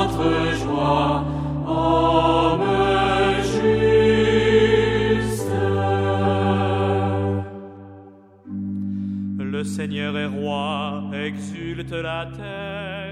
notre joie, homme juste. Le Seigneur est roi, exulte la terre.